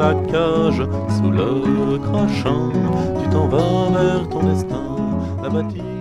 la cage, sous le crachin, tu t'en vas vers ton destin, abattu.